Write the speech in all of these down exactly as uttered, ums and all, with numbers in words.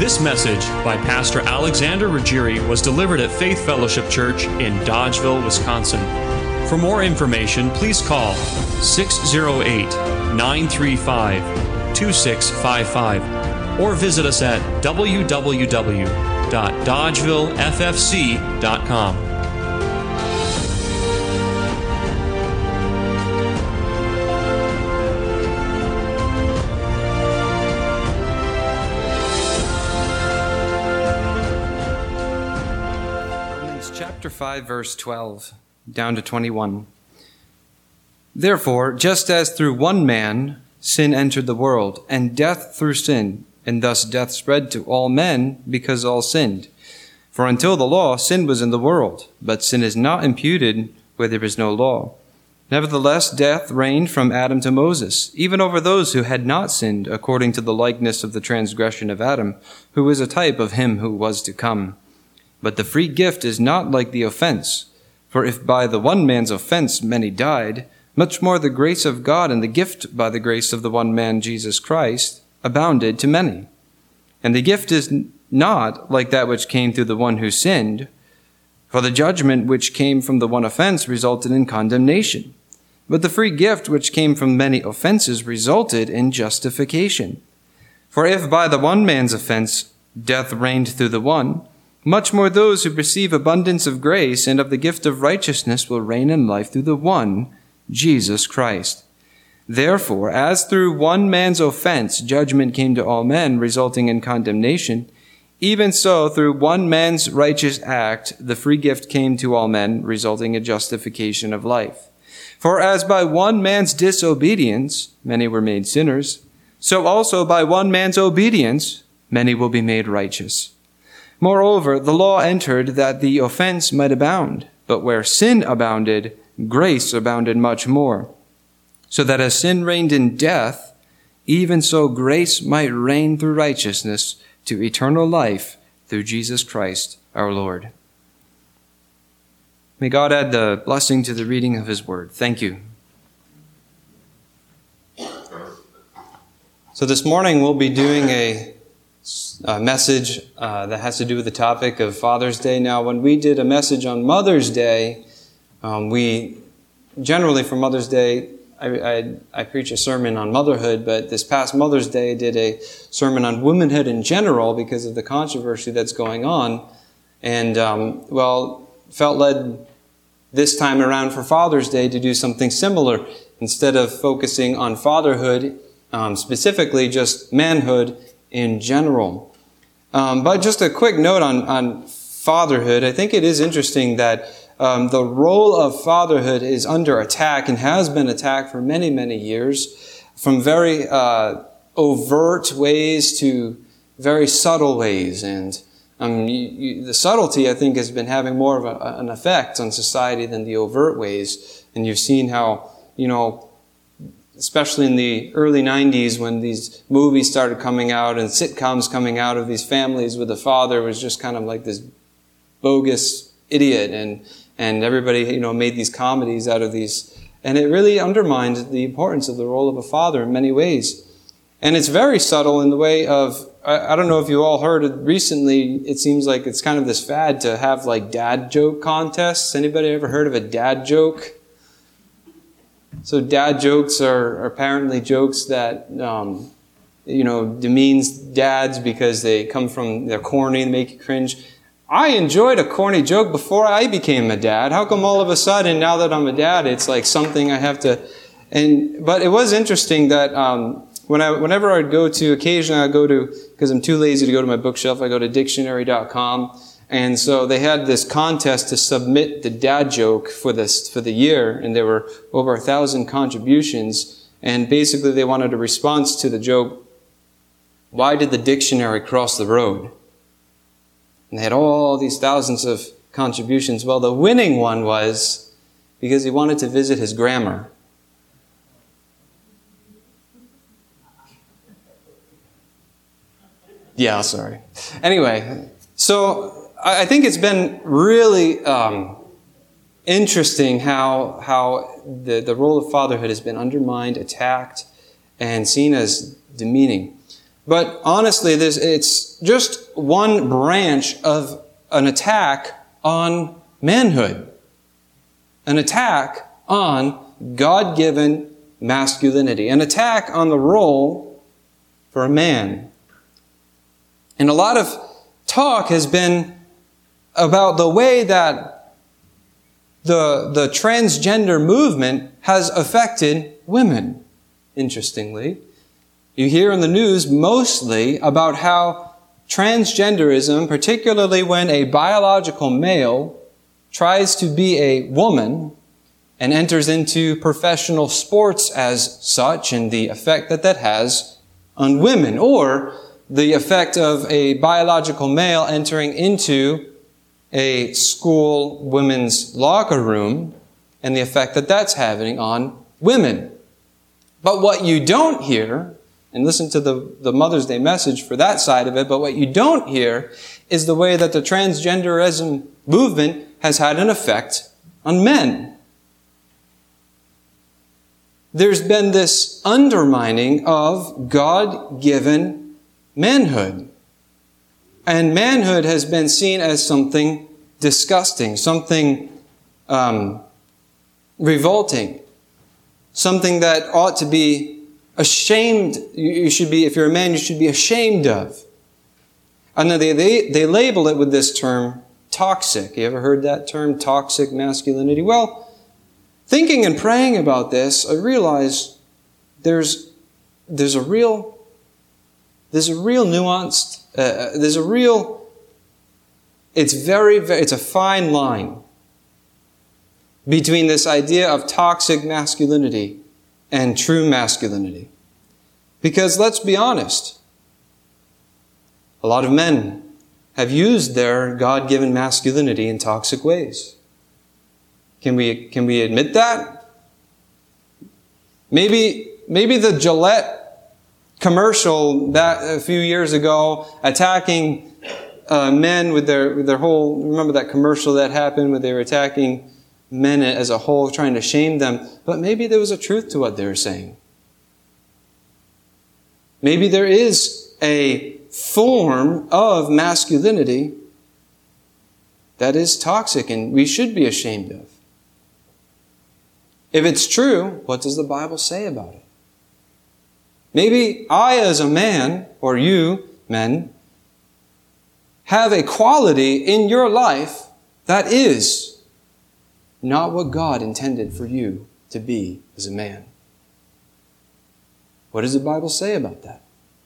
This message by Pastor Alexander Ruggieri was delivered at Faith Fellowship Church in Dodgeville, Wisconsin. For more information, please call six oh eight, nine three five, two six five five or visit us at w w w dot dodgeville f f c dot com. Chapter five, verse twelve, down to twenty-one. Therefore, just as through one man sin entered the world, and death through sin, and thus death spread to all men, because all sinned. For until the law, sin was in the world, but sin is not imputed where there is no law. Nevertheless, death reigned from Adam to Moses, even over those who had not sinned, according to the likeness of the transgression of Adam, who is a type of him who was to come. But the free gift is not like the offense. For if by the one man's offense many died, much more the grace of God and the gift by the grace of the one man, Jesus Christ, abounded to many. And the gift is not like that which came through the one who sinned, for the judgment which came from the one offense resulted in condemnation. But the free gift which came from many offenses resulted in justification. For if by the one man's offense death reigned through the one, much more those who receive abundance of grace and of the gift of righteousness will reign in life through the one, Jesus Christ. Therefore, as through one man's offense judgment came to all men, resulting in condemnation, even so through one man's righteous act the free gift came to all men, resulting in justification of life. For as by one man's disobedience many were made sinners, so also by one man's obedience many will be made righteous. Moreover, the law entered that the offense might abound, but where sin abounded, grace abounded much more. So that as sin reigned in death, even so grace might reign through righteousness to eternal life through Jesus Christ our Lord. May God add the blessing to the reading of his word. Thank you. So this morning we'll be doing a A message uh, that has to do with the topic of Father's Day. Now, when we did a message on Mother's Day, um, we generally for Mother's Day, I, I, I preach a sermon on motherhood, but this past Mother's Day I did a sermon on womanhood in general because of the controversy that's going on. And, um, well, felt led this time around for Father's Day to do something similar. Instead of focusing on fatherhood, um, specifically just manhood in general. Um, but just a quick note on, on fatherhood. I think it is interesting that um, the role of fatherhood is under attack and has been attacked for many, many years, from very uh, overt ways to very subtle ways. And um, you, you, the subtlety, I think, has been having more of a, an effect on society than the overt ways. And you've seen how, you know, especially in the early nineties when these movies started coming out and sitcoms coming out of these families with the father was just kind of like this bogus idiot, and and everybody, you know, made these comedies out of these, and it really undermined the importance of the role of a father in many ways. And it's very subtle in the way of, I, I don't know if you all heard it recently, it seems like it's kind of this fad to have like dad joke contests. Anybody ever heard of a dad joke? So dad jokes are, are apparently jokes that, um, you know, demeans dads because they come from, they're corny and make you cringe. I enjoyed a corny joke before I became a dad. How come all of a sudden, now that I'm a dad, it's like something I have to, and, but it was interesting that, um, when I, whenever I'd go to, occasionally I'd go to, because I'm too lazy to go to my bookshelf, I go to dictionary dot com. And so they had this contest to submit the dad joke for this, for the year, and there were over a thousand contributions, and basically they wanted a response to the joke, why did the dictionary cross the road? And they had all these thousands of contributions. Well, the winning one was because he wanted to visit his grandma. Yeah, sorry. Anyway, so I think it's been really um, interesting how how the, the role of fatherhood has been undermined, attacked, and seen as demeaning. But honestly, this, it's just one branch of an attack on manhood. An attack on God-given masculinity. An attack on the role for a man. And a lot of talk has been about the way that the, the transgender movement has affected women, interestingly. You hear in the news mostly about how transgenderism, particularly when a biological male tries to be a woman and enters into professional sports as such, and the effect that that has on women, or the effect of a biological male entering into a school women's locker room and the effect that that's having on women. But what you don't hear, and listen to the, the Mother's Day message for that side of it, but what you don't hear is the way that the transgenderism movement has had an effect on men. There's been this undermining of God-given manhood. And manhood has been seen as something disgusting, something um, revolting, something that ought to be ashamed. You should be, if you're a man, you should be ashamed of. And then they, they, they label it with this term, toxic. You ever heard that term, toxic masculinity? Well, thinking and praying about this, I realize there's, there's a real, there's a real nuanced, uh, there's a real, it's very, very, it's a fine line between this idea of toxic masculinity and true masculinity. Because let's be honest, a lot of men have used their God-given masculinity in toxic ways. Can we, can we admit that? Maybe, maybe the Gillette commercial that a few years ago attacking uh, men with their, with their whole, remember that commercial that happened where they were attacking men as a whole, trying to shame them. But maybe there was a truth to what they were saying. Maybe there is a form of masculinity that is toxic and we should be ashamed of. If it's true, what does the Bible say about it? Maybe I as a man, or you, men, have a quality in your life that is not what God intended for you to be as a man. What does the Bible say about that?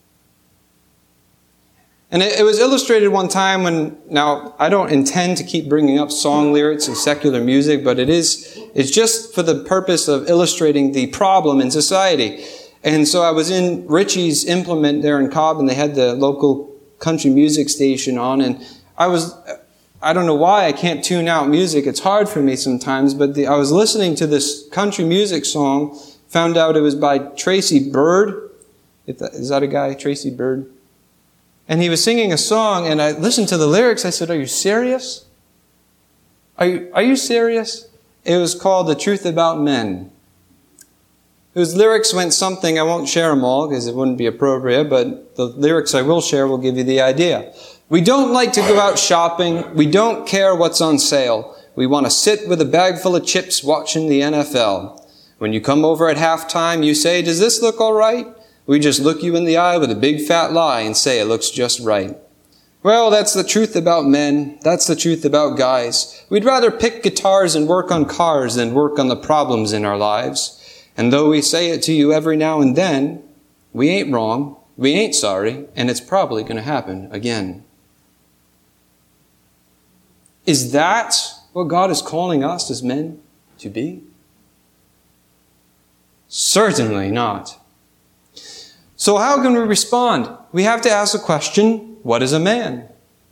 And it, it was illustrated one time when, now I don't intend to keep bringing up song lyrics and secular music, but it is, it's just for the purpose of illustrating the problem in society. And so I was in Richie's Implement there in Cobb, and they had the local country music station on, and I was, I don't know why I can't tune out music. It's hard for me sometimes, but the, I was listening to this country music song, found out it was by Tracy Byrd. Is that a guy, Tracy Byrd? And he was singing a song, and I listened to the lyrics. I said, are you serious? Are you, are you serious? It was called The Truth About Men. Whose lyrics went something, I won't share them all because it wouldn't be appropriate, but the lyrics I will share will give you the idea. We don't like to go out shopping. We don't care what's on sale. We want to sit with a bag full of chips watching the N F L. When you come over at halftime, you say, does this look all right? We just look you in the eye with a big fat lie and say it looks just right. Well, that's the truth about men. That's the truth about guys. We'd rather pick guitars and work on cars than work on the problems in our lives. And though we say it to you every now and then, we ain't wrong, we ain't sorry, and it's probably going to happen again. Is that what God is calling us as men to be? Certainly not. So how can we respond? We have to ask the question, what is a man?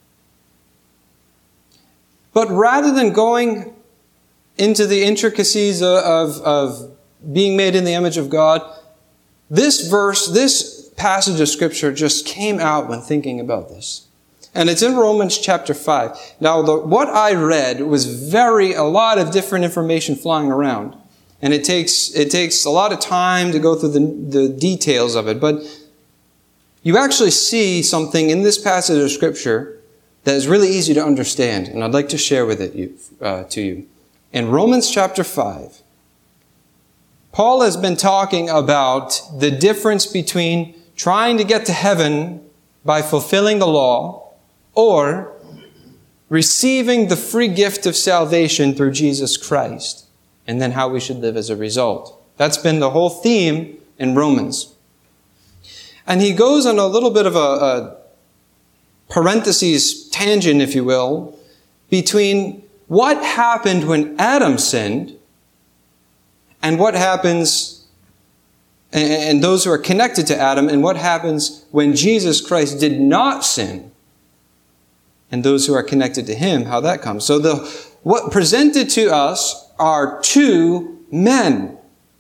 But rather than going into the intricacies of, of, of being made in the image of God, this verse, this passage of Scripture just came out when thinking about this. And it's in Romans chapter five. Now, the, what I read was very, a lot of different information flying around. And it takes, it takes a lot of time to go through the, the details of it. But you actually see something in this passage of Scripture that is really easy to understand, and I'd like to share with it you, uh, to you. In Romans chapter five, Paul has been talking about the difference between trying to get to heaven by fulfilling the law or receiving the free gift of salvation through Jesus Christ, and then how we should live as a result. That's been the whole theme in Romans. And he goes on a little bit of a, a parentheses tangent, if you will, between what happened when Adam sinned and what happens, and those who are connected to Adam, and what happens when Jesus Christ did not sin, and those who are connected to him, how that comes. So the what presented to us are two men.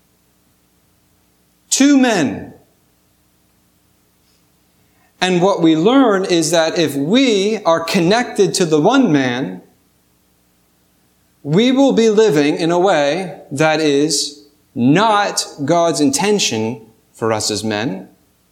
Two men. And what we learn is that if we are connected to the one man, we will be living in a way that is not God's intention for us as men.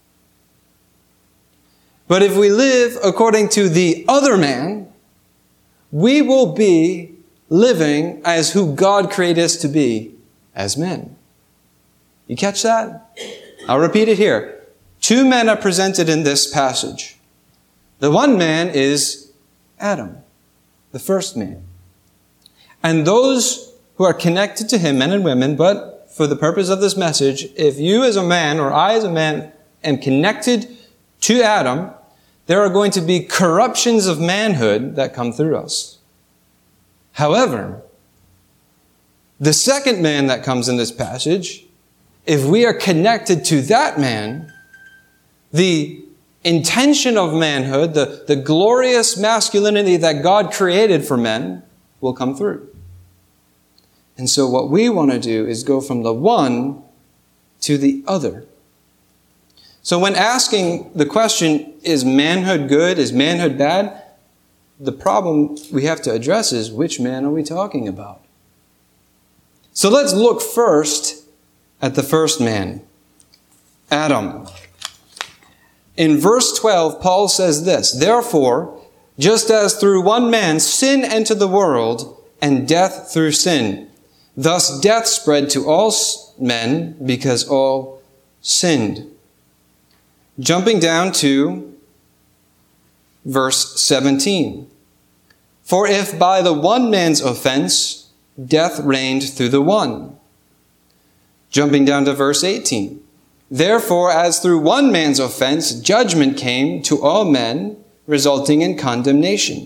But if we live according to the other man, we will be living as who God created us to be as men. You catch that? I'll repeat it here. Two men are presented in this passage. The one man is Adam, the first man. And those who are connected to him, men and women, but for the purpose of this message, if you as a man or I as a man am connected to Adam, there are going to be corruptions of manhood that come through us. However, the second man that comes in this passage, if we are connected to that man, the intention of manhood, the, the glorious masculinity that God created for men, will come through. And so what we want to do is go from the one to the other. So when asking the question, is manhood good? Is manhood bad? The problem we have to address is, which man are we talking about? So let's look first at the first man, Adam. In verse twelve, Paul says this, "Therefore, just as through one man sin entered the world, and death through sin, thus death spread to all men because all sinned." Jumping down to verse seventeen. "For if by the one man's offense death reigned through the one." Jumping down to verse eighteen. "Therefore, as through one man's offense judgment came to all men, resulting in condemnation."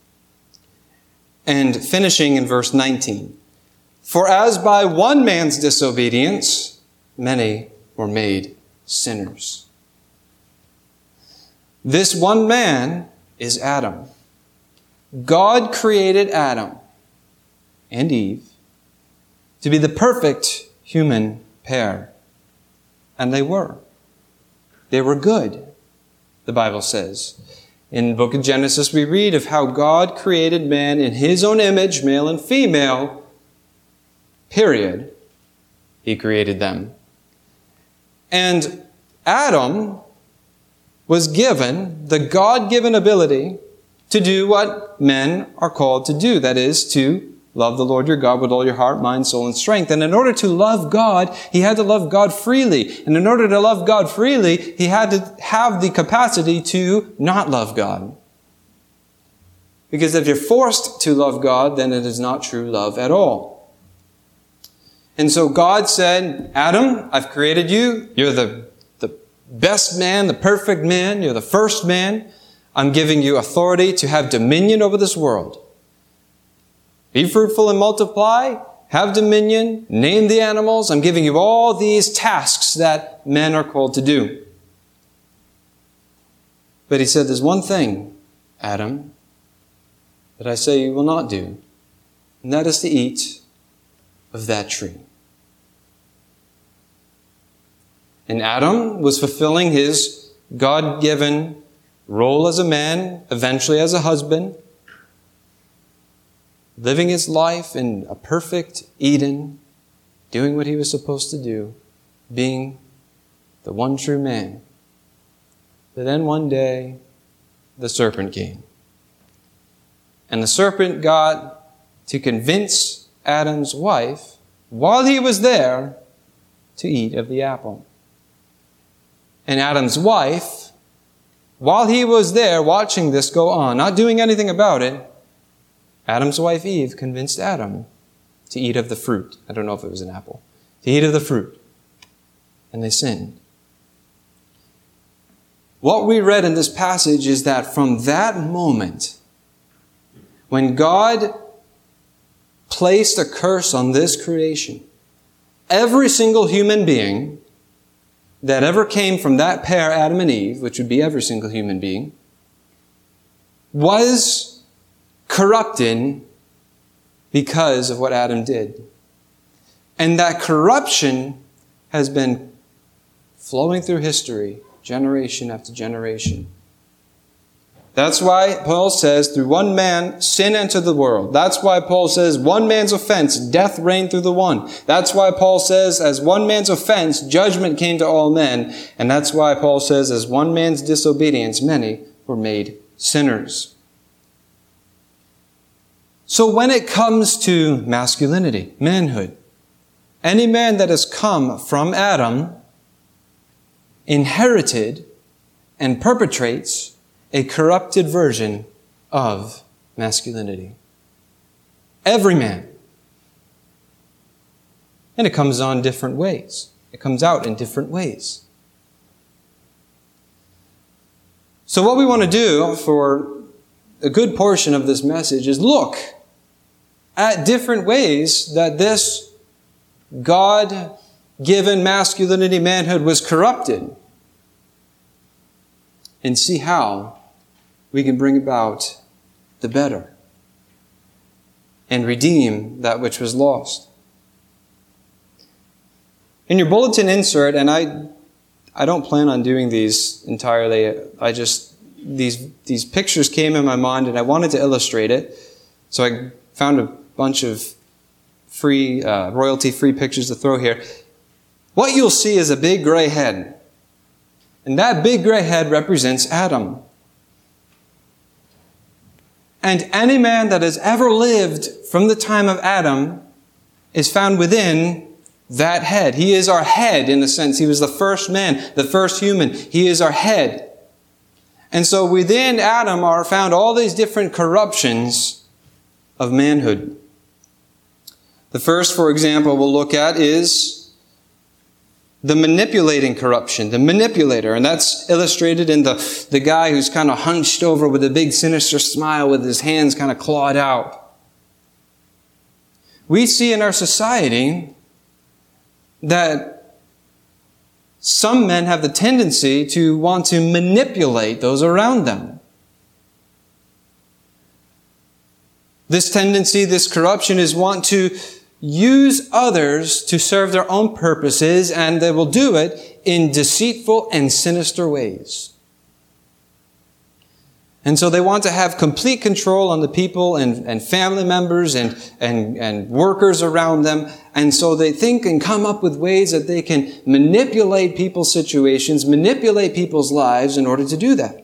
And finishing in verse nineteen. "For as by one man's disobedience many were made sinners." This one man is Adam. God created Adam and Eve to be the perfect human pair. And they were. They were good, the Bible says. In the book of Genesis, we read of how God created man in his own image, male and female. Period. He created them. And Adam was given the God-given ability to do what men are called to do. That is, to love the Lord your God with all your heart, mind, soul, and strength. And in order to love God, he had to love God freely. And in order to love God freely, he had to have the capacity to not love God. Because if you're forced to love God, then it is not true love at all. And so God said, "Adam, I've created you. You're the, the best man, the perfect man. You're the first man. I'm giving you authority to have dominion over this world. Be fruitful and multiply, have dominion, name the animals. I'm giving you all these tasks that men are called to do." But he said, "There's one thing, Adam, that I say you will not do, and that is to eat of that tree." And Adam was fulfilling his God-given role as a man, eventually as a husband, living his life in a perfect Eden, doing what he was supposed to do, being the one true man. But then one day, the serpent came. And the serpent got to convince Adam's wife, while he was there, to eat of the apple. And Adam's wife, while he was there watching this go on, not doing anything about it, Adam's wife Eve convinced Adam to eat of the fruit. I don't know if it was an apple. To eat of the fruit. And they sinned. What we read in this passage is that from that moment, when God placed a curse on this creation, every single human being that ever came from that pair, Adam and Eve, which would be every single human being, was corrupted because of what Adam did. And that corruption has been flowing through history, generation after generation. That's why Paul says, through one man, sin entered the world. That's why Paul says, one man's offense, death reigned through the one. That's why Paul says, as one man's offense, judgment came to all men. And that's why Paul says, as one man's disobedience, many were made sinners. So when it comes to masculinity, manhood, any man that has come from Adam inherited and perpetrates a corrupted version of masculinity. Every man. And it comes on different ways. It comes out in different ways. So what we want to do for a good portion of this message is look at different ways that this God-given masculinity, manhood was corrupted, and see how we can bring about the better and redeem that which was lost. In your bulletin insert, and I I don't plan on doing these entirely, I just, these, these pictures came in my mind and I wanted to illustrate it. So I found a bunch of free, uh, royalty-free pictures to throw here. What you'll see is a big gray head. And that big gray head represents Adam. And any man that has ever lived from the time of Adam is found within that head. He is our head in a sense. He was the first man, the first human. He is our head. And so within Adam are found all these different corruptions of manhood. The first, for example, we'll look at is the manipulating corruption, the manipulator. And that's illustrated in the, the guy who's kind of hunched over with a big sinister smile with his hands kind of clawed out. We see in our society that some men have the tendency to want to manipulate those around them. This tendency, this corruption is want to use others to serve their own purposes, and they will do it in deceitful and sinister ways. And so they want to have complete control on the people and, and family members and, and, and workers around them. And so they think and come up with ways that they can manipulate people's situations, manipulate people's lives in order to do that.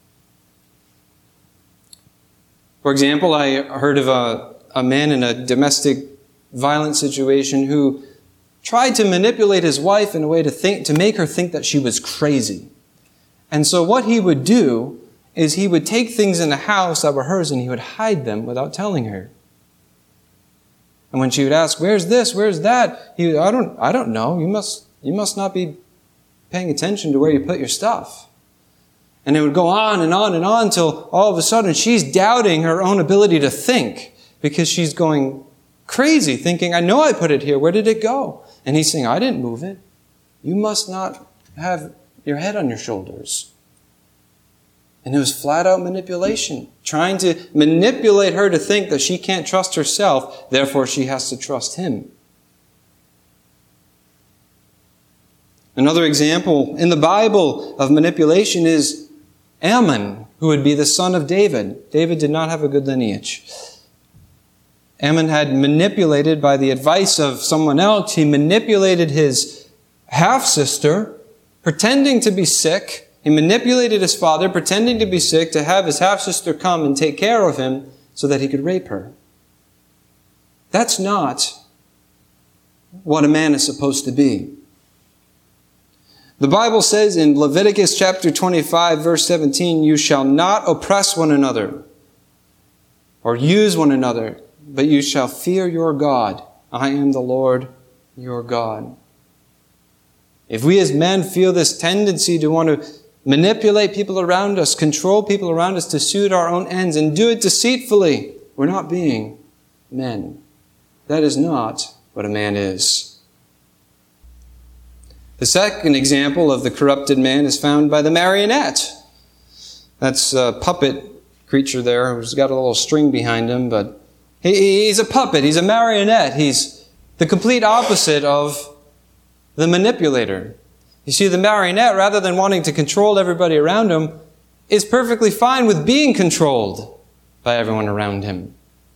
For example, I heard of a, a man in a domestic violent situation who tried to manipulate his wife in a way to think, to make her think that she was crazy. And so what he would do is he would take things in the house that were hers and he would hide them without telling her. And when she would ask, "Where's this? Where's that?" He would, I don't, I don't know. You must, you must not be paying attention to where you put your stuff. And it would go on and on and on until all of a sudden she's doubting her own ability to think because she's going crazy, thinking, "I know I put it here. Where did it go?" And he's saying, "I didn't move it. You must not have your head on your shoulders." And it was flat out manipulation, trying to manipulate her to think that she can't trust herself, therefore she has to trust him. Another example in the Bible of manipulation is Ammon, who would be the son of David. David did not have a good lineage. Ammon had manipulated, by the advice of someone else, he manipulated his half-sister, pretending to be sick He manipulated his father, pretending to be sick, to have his half-sister come and take care of him so that he could rape her. That's not what a man is supposed to be. The Bible says in Leviticus chapter twenty-five, verse seventeen, "You shall not oppress one another or use one another, but you shall fear your God. I am the Lord your God." If we as men feel this tendency to want to manipulate people around us, control people around us to suit our own ends, and do it deceitfully, we're not being men. That is not what a man is. The second example of the corrupted man is found by the marionette. That's a puppet creature there who's got a little string behind him, but he, he's a puppet, he's a marionette. He's the complete opposite of the manipulator. You see, the marionette, rather than wanting to control everybody around him, is perfectly fine with being controlled by everyone around him.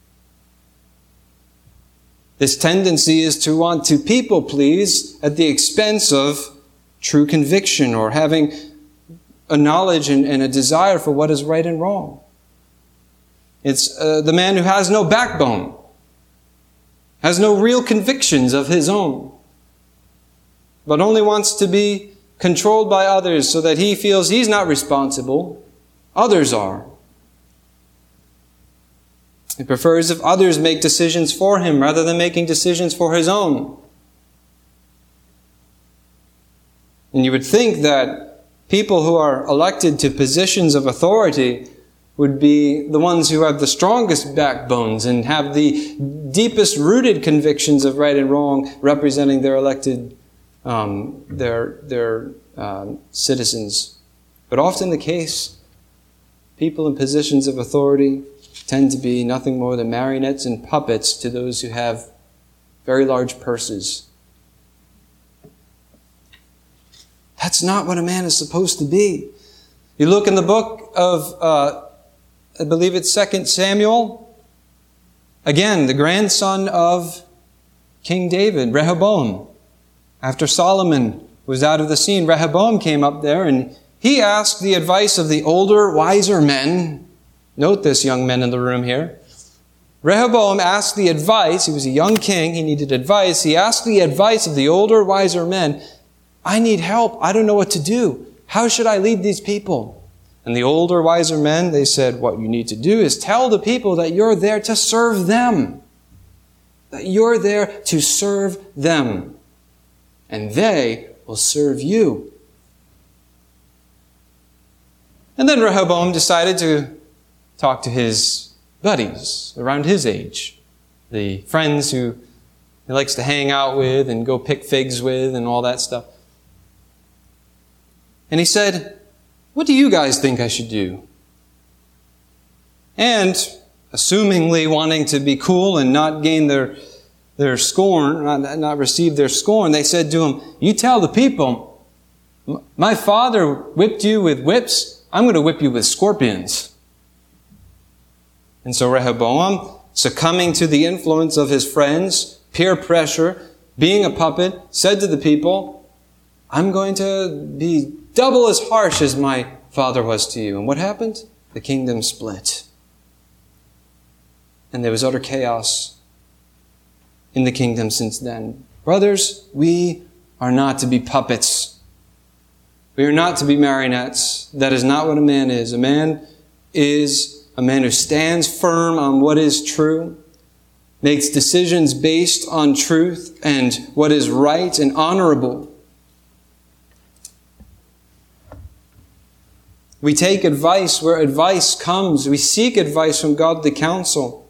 This tendency is to want to people please at the expense of true conviction or having a knowledge and, and a desire for what is right and wrong. It's uh, the man who has no backbone, has no real convictions of his own, but only wants to be controlled by others so that he feels he's not responsible. Others are. He prefers if others make decisions for him rather than making decisions for his own. And you would think that people who are elected to positions of authority would be the ones who have the strongest backbones and have the deepest rooted convictions of right and wrong, representing their elected um, their their um, citizens. But often the case, people in positions of authority tend to be nothing more than marionettes and puppets to those who have very large purses. That's not what a man is supposed to be. You look in the book of, uh, I believe it's Second Samuel. Again, the grandson of King David, Rehoboam. After Solomon was out of the scene, Rehoboam came up there and he asked the advice of the older, wiser men. Note this, young men in the room here. Rehoboam asked the advice. He was a young king. He needed advice. He asked the advice of the older, wiser men. I need help. I don't know what to do. How should I lead these people? And the older, wiser men, they said, what you need to do is tell the people that you're there to serve them. That you're there to serve them. And they will serve you. And then Rehoboam decided to talk to his buddies around his age. The friends who he likes to hang out with and go pick figs with and all that stuff. And he said, what do you guys think I should do? And, assumingly wanting to be cool and not gain their, their scorn, not, not receive their scorn, they said to him, you tell the people, my father whipped you with whips, I'm going to whip you with scorpions. And so Rehoboam, succumbing to the influence of his friends, peer pressure, being a puppet, said to the people, I'm going to be double as harsh as my father was to you. And what happened? The kingdom split. And there was utter chaos in the kingdom since then. Brothers, we are not to be puppets. We are not to be marionettes. That is not what a man is. A man is a man who stands firm on what is true, makes decisions based on truth and what is right and honorable. We take advice where advice comes. We seek advice from godly counsel.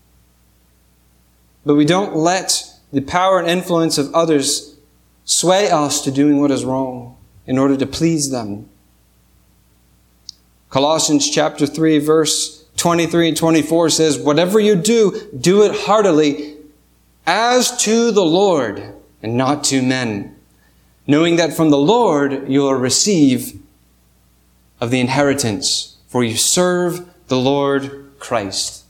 But we don't let the power and influence of others sway us to doing what is wrong in order to please them. Colossians chapter three, verse twenty-three and twenty-four says, whatever you do, do it heartily as to the Lord and not to men, knowing that from the Lord you will receive of the inheritance, for you serve the Lord Christ.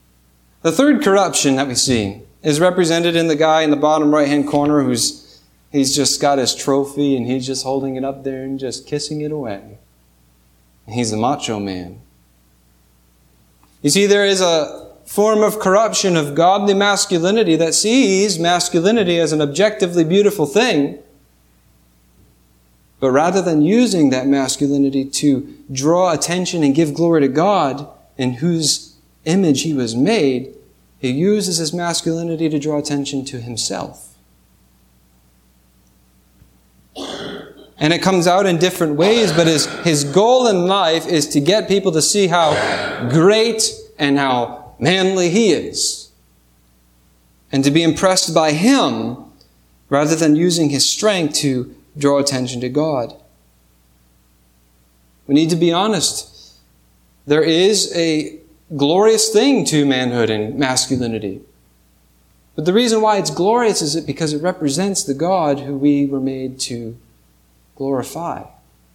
The third corruption that we see is represented in the guy in the bottom right-hand corner who's He's just got his trophy and he's just holding it up there and just kissing it away. He's the macho man. You see, there is a form of corruption of godly masculinity that sees masculinity as an objectively beautiful thing. But rather than using that masculinity to draw attention and give glory to God, in whose image he was made, he uses his masculinity to draw attention to himself. And it comes out in different ways, but his, his goal in life is to get people to see how great and how manly he is. And to be impressed by him, rather than using his strength to draw attention to God. We need to be honest. There is a glorious thing to manhood and masculinity. But the reason why it's glorious is it because it represents the God who we were made to glorify.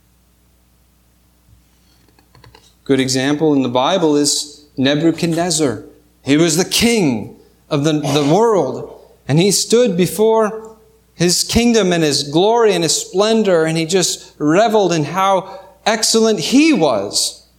Good example in the Bible is Nebuchadnezzar. He was the king of the, the world. And he stood before his kingdom and his glory and his splendor, and he just reveled in how excellent he was.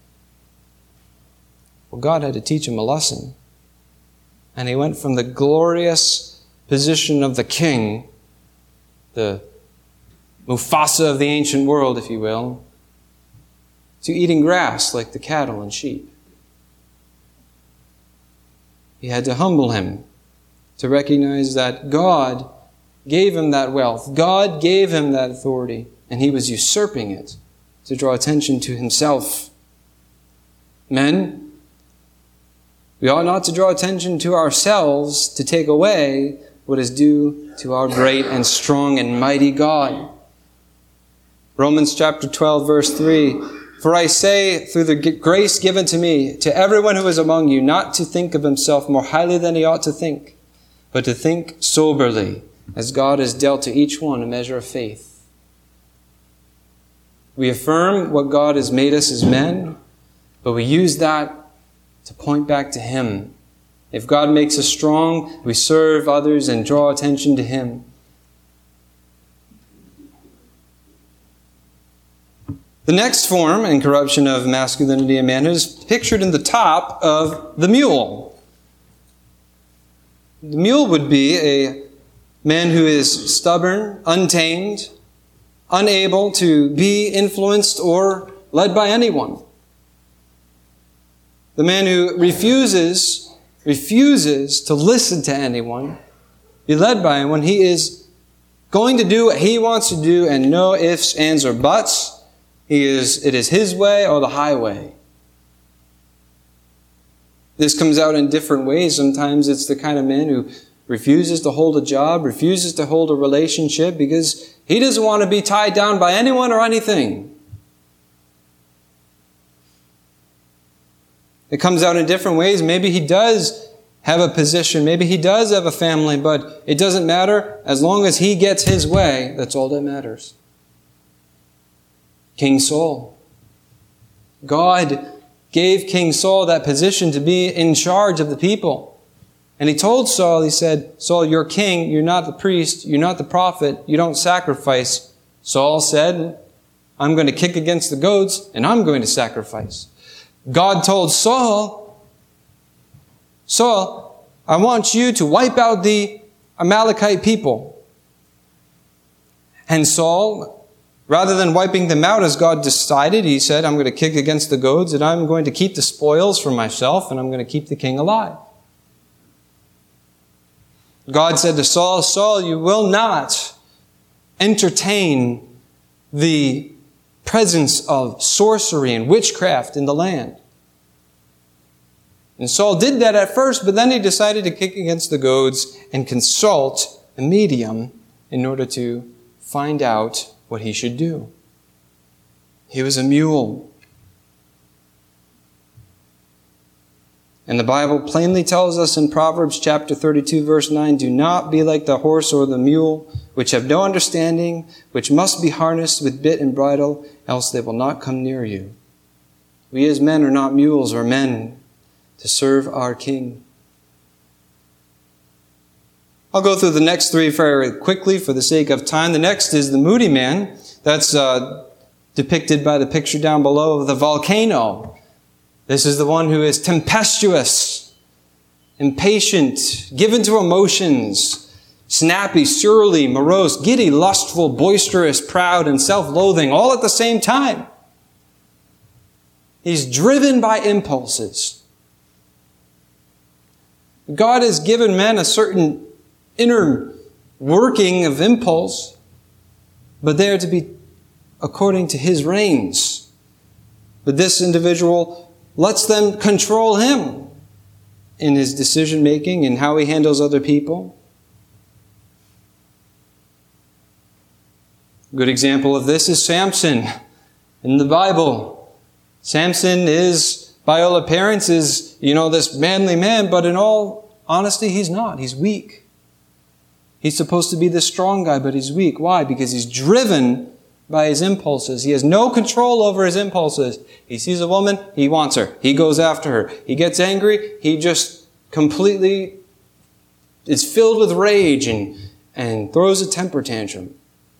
Well, God had to teach him a lesson. And he went from the glorious position of the king, the Mufasa of the ancient world, if you will, to eating grass like the cattle and sheep. He had to humble him to recognize that God gave him that wealth. God gave him that authority, and he was usurping it to draw attention to himself. Men, we ought not to draw attention to ourselves to take away what is due to our great and strong and mighty God. Romans chapter twelve, verse three, "For I say, through the grace given to me, to everyone who is among you, not to think of himself more highly than he ought to think, but to think soberly, as God has dealt to each one a measure of faith." We affirm what God has made us as men, but we use that to point back to Him. If God makes us strong, we serve others and draw attention to Him. The next form and corruption of masculinity and manhood is pictured in the top of the mule. The mule would be a man who is stubborn, untamed, unable to be influenced or led by anyone. The man who refuses, refuses to listen to anyone, be led by anyone. He is going to do what he wants to do and no ifs, ands, or buts. He is, it is his way or the highway. This comes out in different ways. Sometimes it's the kind of man who refuses to hold a job, refuses to hold a relationship because he doesn't want to be tied down by anyone or anything. It comes out in different ways. Maybe he does have a position. Maybe he does have a family, but it doesn't matter. As long as he gets his way, that's all that matters. King Saul. God gave King Saul that position to be in charge of the people. And he told Saul, he said, "Saul, you're king, you're not the priest, you're not the prophet, you don't sacrifice." Saul said, "I'm going to kick against the goats, and I'm going to sacrifice." God told Saul, "Saul, I want you to wipe out the Amalekite people." And Saul, rather than wiping them out as God decided, he said, "I'm going to kick against the goats, and I'm going to keep the spoils for myself, and I'm going to keep the king alive." God said to Saul, "Saul, you will not entertain the presence of sorcery and witchcraft in the land." And Saul did that at first, but then he decided to kick against the goads and consult a medium in order to find out what he should do. He was a mule. And the Bible plainly tells us in Proverbs chapter thirty-two, verse nine, "Do not be like the horse or the mule, which have no understanding, which must be harnessed with bit and bridle, else they will not come near you." We as men are not mules, we're men to serve our King. I'll go through the next three very quickly for the sake of time. The next is the moody man. That's uh, depicted by the picture down below of the volcano. This is the one who is tempestuous, impatient, given to emotions, snappy, surly, morose, giddy, lustful, boisterous, proud, and self-loathing, all at the same time. He's driven by impulses. God has given men a certain inner working of impulse, but they are to be according to His reins. But this individual lets them control him in his decision-making and how he handles other people. A good example of this is Samson in the Bible. Samson is, by all appearances, you know, this manly man, but in all honesty, he's not. He's weak. He's supposed to be the strong guy, but he's weak. Why? Because he's driven by his impulses. He has no control over his impulses. He sees a woman, he wants her. He goes after her. He gets angry, he just completely is filled with rage and, and throws a temper tantrum.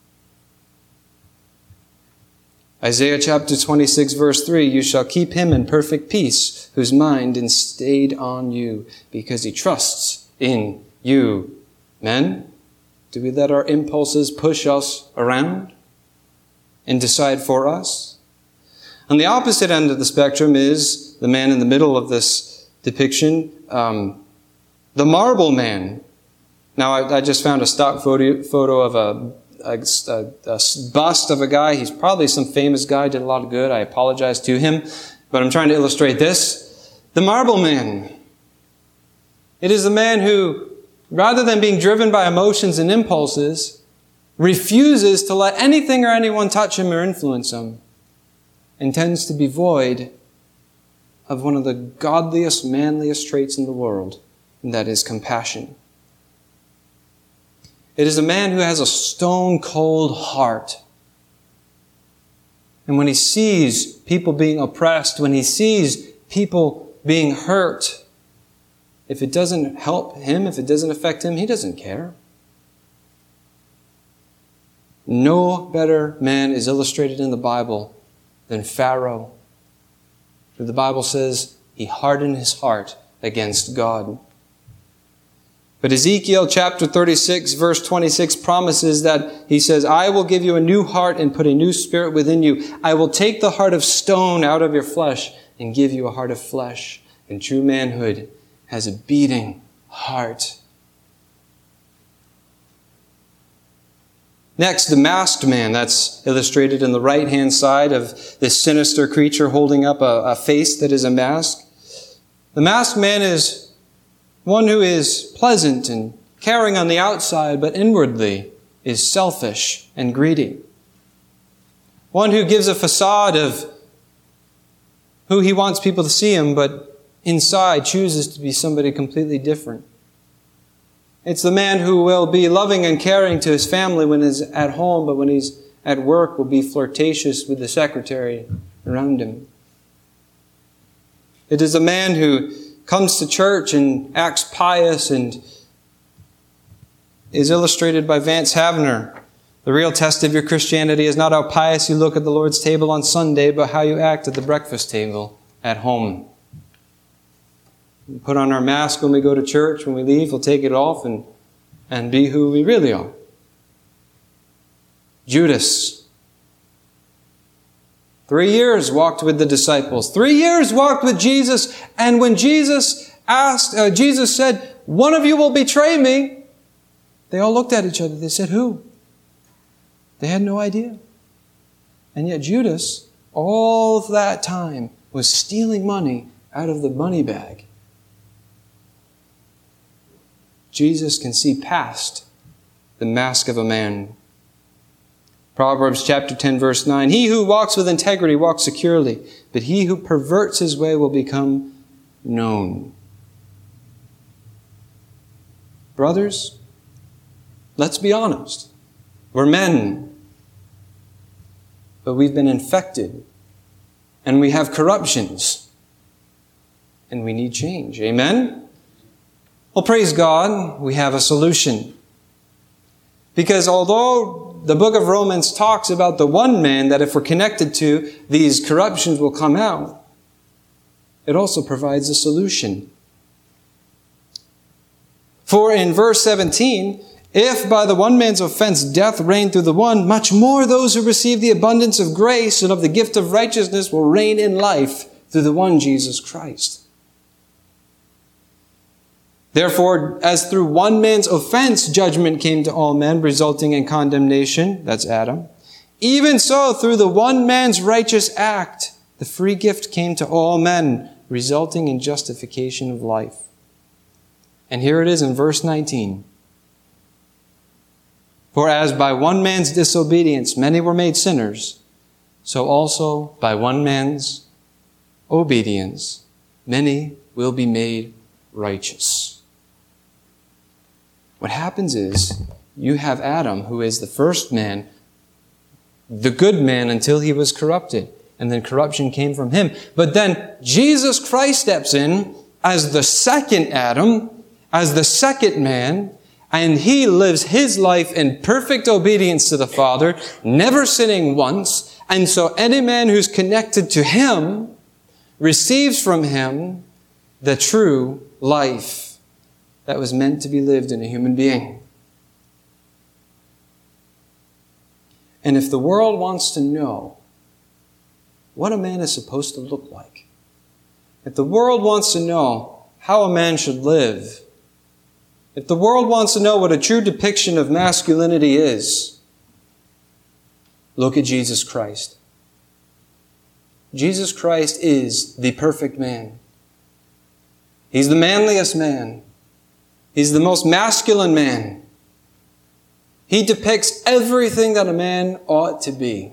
Isaiah chapter twenty-six verse three, you shall keep him in perfect peace, whose mind is stayed on you, because he trusts in you. Men, do we let our impulses push us around and decide for us? On the opposite end of the spectrum is the man in the middle of this depiction, um, the marble man. Now, I, I just found a stock photo, photo of a, a, a, a bust of a guy. He's probably some famous guy, did a lot of good. I apologize to him, but I'm trying to illustrate this. The marble man. It is the man who, rather than being driven by emotions and impulses, refuses to let anything or anyone touch him or influence him, and tends to be void of one of the godliest, manliest traits in the world, and that is compassion. It is a man who has a stone-cold heart. And when he sees people being oppressed, when he sees people being hurt, if it doesn't help him, if it doesn't affect him, he doesn't care. No better man is illustrated in the Bible than Pharaoh. The Bible says he hardened his heart against God. But Ezekiel chapter thirty-six verse twenty-six promises that he says, I will give you a new heart and put a new spirit within you. I will take the heart of stone out of your flesh and give you a heart of flesh. And true manhood has a beating heart. Next, the masked man. That's illustrated in the right-hand side of this sinister creature holding up a, a face that is a mask. The masked man is one who is pleasant and caring on the outside, but inwardly is selfish and greedy. One who gives a facade of who he wants people to see him, but inside chooses to be somebody completely different. It's the man who will be loving and caring to his family when he's at home, but when he's at work will be flirtatious with the secretary around him. It is a man who comes to church and acts pious and is illustrated by Vance Havner. The real test of your Christianity is not how pious you look at the Lord's table on Sunday, but how you act at the breakfast table at home. We put on our mask when we go to church. When we leave, we'll take it off and, and be who we really are. Judas. Three years walked with the disciples. Three years walked with Jesus. And when Jesus asked, uh, Jesus said, one of you will betray me, they all looked at each other. They said, who? They had no idea. And yet Judas, all that time, was stealing money out of the money bag. Jesus can see past the mask of a man. Proverbs chapter ten verse nine, he who walks with integrity walks securely, but he who perverts his way will become known. Brothers, let's be honest. We're men, but we've been infected, and we have corruptions, and we need change. Amen? Well, praise God, we have a solution. Because although the book of Romans talks about the one man that if we're connected to, these corruptions will come out, it also provides a solution. For in verse seventeen, if by the one man's offense death reigned through the one, much more those who receive the abundance of grace and of the gift of righteousness will reign in life through the one Jesus Christ. Therefore, as through one man's offense judgment came to all men, resulting in condemnation, that's Adam, even so through the one man's righteous act, the free gift came to all men, resulting in justification of life. And here it is in verse nineteen. For as by one man's disobedience many were made sinners, so also by one man's obedience many will be made righteous. What happens is you have Adam, who is the first man, the good man until he was corrupted. And then corruption came from him. But then Jesus Christ steps in as the second Adam, as the second man, and he lives his life in perfect obedience to the Father, never sinning once. And so any man who's connected to him receives from him the true life that was meant to be lived in a human being. And if the world wants to know what a man is supposed to look like, if the world wants to know how a man should live, if the world wants to know what a true depiction of masculinity is, look at Jesus Christ. Jesus Christ is the perfect man. He's the manliest man. He's the most masculine man. He depicts everything that a man ought to be.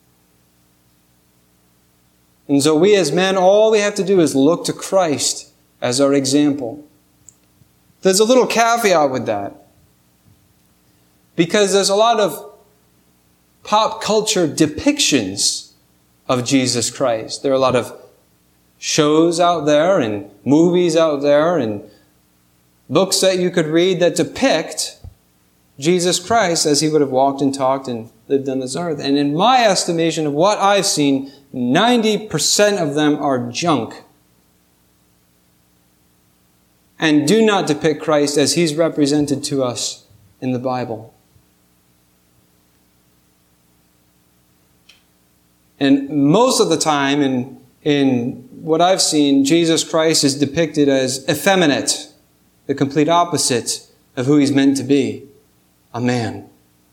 And so we as men, all we have to do is look to Christ as our example. There's a little caveat with that. Because there's a lot of pop culture depictions of Jesus Christ. There are a lot of shows out there and movies out there and books that you could read that depict Jesus Christ as he would have walked and talked and lived on this earth. And in my estimation of what I've seen, ninety percent of them are junk and do not depict Christ as he's represented to us in the Bible. And most of the time in, in what I've seen, Jesus Christ is depicted as effeminate, the complete opposite of who he's meant to be, a man.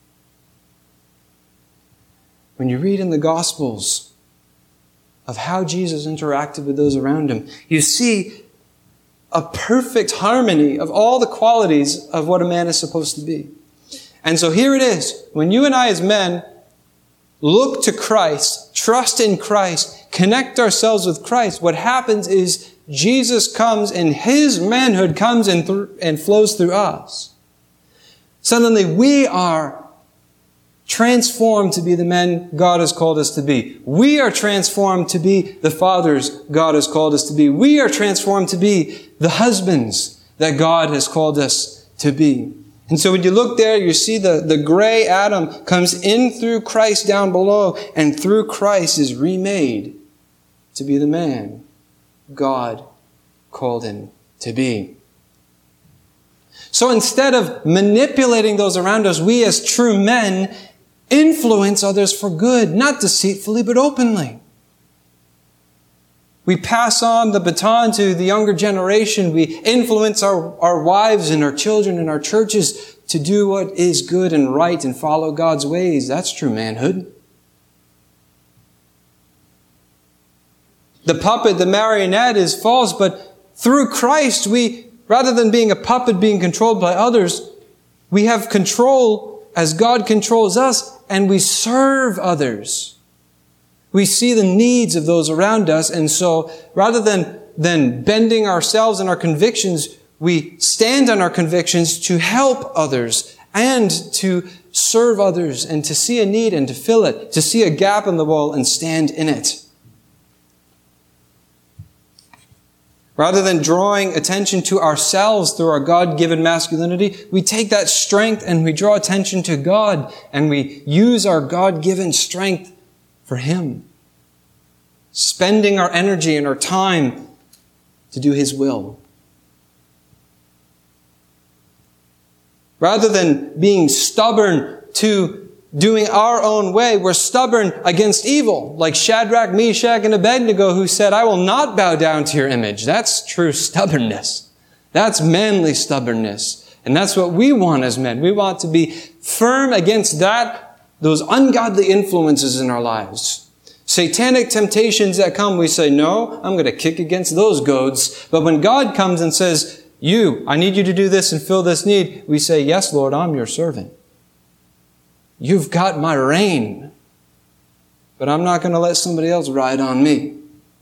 When you read in the Gospels of how Jesus interacted with those around him, you see a perfect harmony of all the qualities of what a man is supposed to be. And so here it is. When you and I as men look to Christ, trust in Christ, connect ourselves with Christ, what happens is Jesus comes and his manhood comes and, th- and flows through us. Suddenly we are transformed to be the men God has called us to be. We are transformed to be the fathers God has called us to be. We are transformed to be the husbands that God has called us to be. And so when you look there, you see the, the gray Adam comes in through Christ down below, and through Christ is remade to be the man God called him to be. So instead of manipulating those around us, we as true men influence others for good, not deceitfully, but openly. We pass on the baton to the younger generation. We influence our, our wives and our children and our churches to do what is good and right and follow God's ways. That's true manhood. The puppet, the marionette is false, but through Christ, we, rather than being a puppet being controlled by others, we have control as God controls us, and we serve others. We see the needs of those around us, and so rather than, than bending ourselves and our convictions, we stand on our convictions to help others and to serve others and to see a need and to fill it, to see a gap in the wall and stand in it. Rather than drawing attention to ourselves through our God-given masculinity, we take that strength and we draw attention to God and we use our God-given strength for Him, spending our energy and our time to do His will. Rather than being stubborn to doing our own way, we're stubborn against evil, like Shadrach, Meshach, and Abednego, who said, I will not bow down to your image. That's true stubbornness. That's manly stubbornness. And that's what we want as men. We want to be firm against that, those ungodly influences in our lives. Satanic temptations that come, we say, no, I'm going to kick against those goads. But when God comes and says, you, I need you to do this and fill this need, we say, yes, Lord, I'm your servant. You've got my reign, but I'm not going to let somebody else ride on me.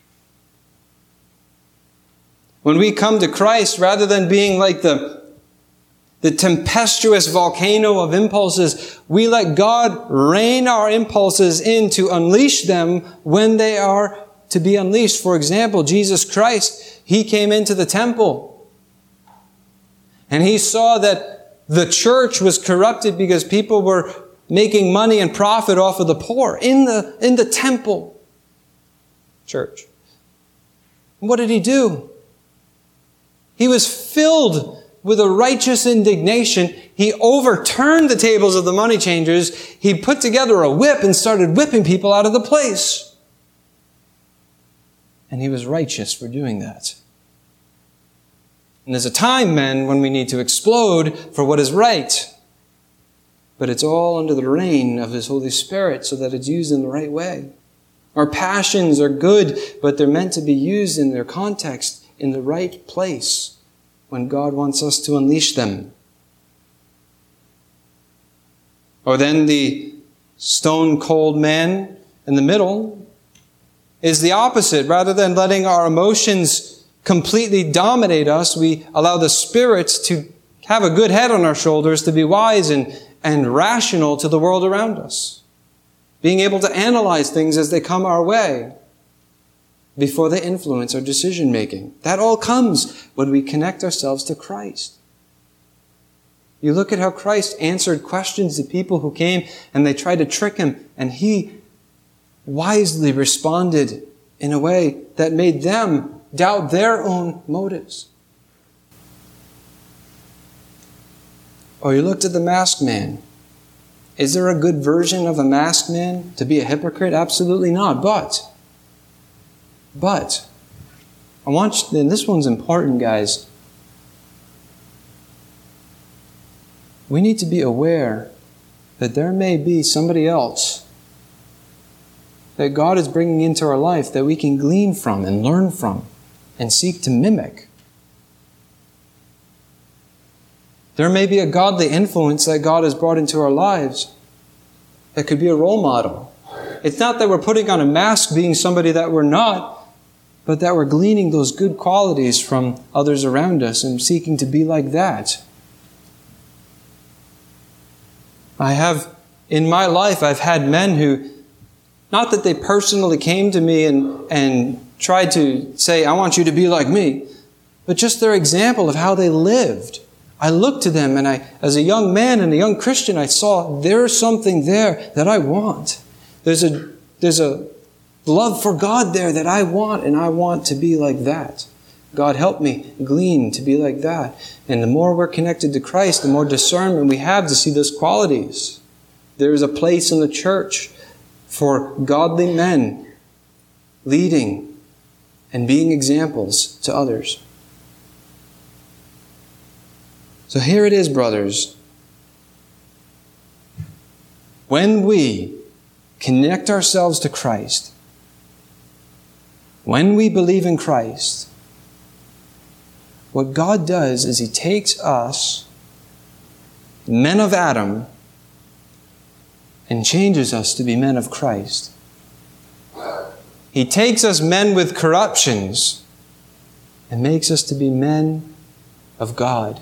When we come to Christ, rather than being like the, the tempestuous volcano of impulses, we let God rein our impulses in to unleash them when they are to be unleashed. For example, Jesus Christ, He came into the temple and He saw that the church was corrupted because people were making money and profit off of the poor in the, in the temple church. What did He do? He was filled with a righteous indignation. He overturned the tables of the money changers. He put together a whip and started whipping people out of the place. And He was righteous for doing that. And there's a time, men, when we need to explode for what is right. But it's all under the reign of His Holy Spirit so that it's used in the right way. Our passions are good, but they're meant to be used in their context, in the right place, when God wants us to unleash them. Or then the stone-cold man in the middle is the opposite. Rather than letting our emotions completely dominate us, we allow the Spirit to have a good head on our shoulders, to be wise and and rational to the world around us. Being able to analyze things as they come our way before they influence our decision making. That all comes when we connect ourselves to Christ. You look at how Christ answered questions to people who came and they tried to trick Him, and He wisely responded in a way that made them doubt their own motives. Or you looked at the masked man. Is there a good version of a masked man to be a hypocrite? Absolutely not. But, but, I want you, and this one's important, guys. We need to be aware that there may be somebody else that God is bringing into our life that we can glean from and learn from and seek to mimic. There may be a godly influence that God has brought into our lives that could be a role model. It's not that we're putting on a mask being somebody that we're not, but that we're gleaning those good qualities from others around us and seeking to be like that. I have, in my life, I've had men who, not that they personally came to me and, and tried to say, I want you to be like me, but just their example of how they lived. I looked to them and I, as a young man and a young Christian, I saw there's something there that I want. There's a, there's a love for God there that I want, and I want to be like that. God help me glean to be like that. And the more we're connected to Christ, the more discernment we have to see those qualities. There is a place in the church for godly men leading and being examples to others. So here it is, brothers. When we connect ourselves to Christ, when we believe in Christ, what God does is He takes us, men of Adam, and changes us to be men of Christ. He takes us, men with corruptions, and makes us to be men of God.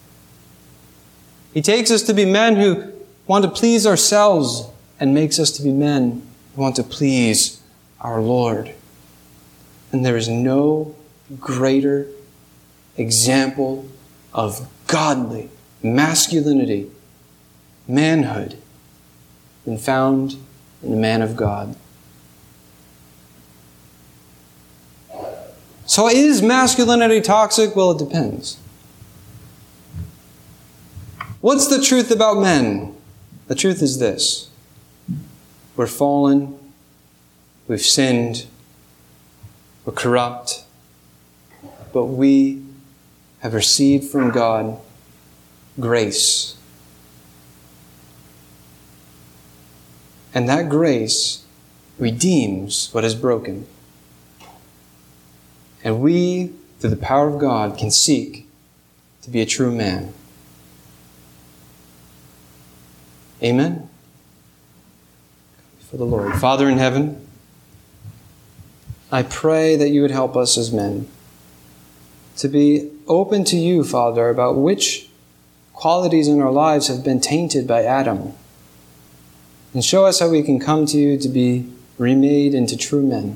He takes us to be men who want to please ourselves and makes us to be men who want to please our Lord. And there is no greater example of godly masculinity, manhood, than found in a man of God. So is masculinity toxic? Well, it depends. What's the truth about men? The truth is this. We're fallen. We've sinned. We're corrupt. But we have received from God grace. And that grace redeems what is broken. And we, through the power of God, can seek to be a true man. Amen? For the Lord. Father in heaven, I pray that you would help us as men to be open to you, Father, about which qualities in our lives have been tainted by Adam. And show us how we can come to you to be remade into true men.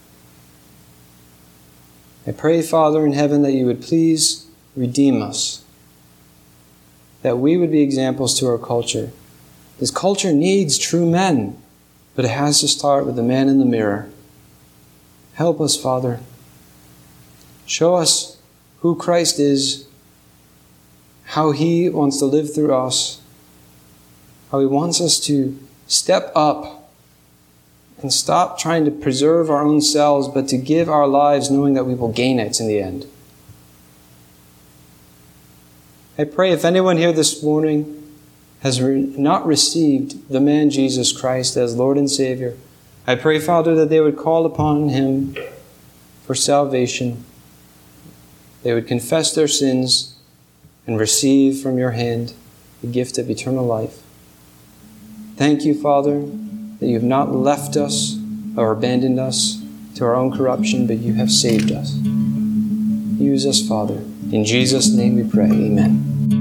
I pray, Father in heaven, that you would please redeem us, that we would be examples to our culture. This culture needs true men, but it has to start with the man in the mirror. Help us, Father. Show us who Christ is, how He wants to live through us, how He wants us to step up and stop trying to preserve our own selves, but to give our lives knowing that we will gain it in the end. I pray if anyone here this morning has re- not received the man Jesus Christ as Lord and Savior, I pray, Father, that they would call upon Him for salvation. They would confess their sins and receive from your hand the gift of eternal life. Thank you, Father, that you have not left us or abandoned us to our own corruption, but you have saved us. Use us, Father. In Jesus' name we pray. Amen.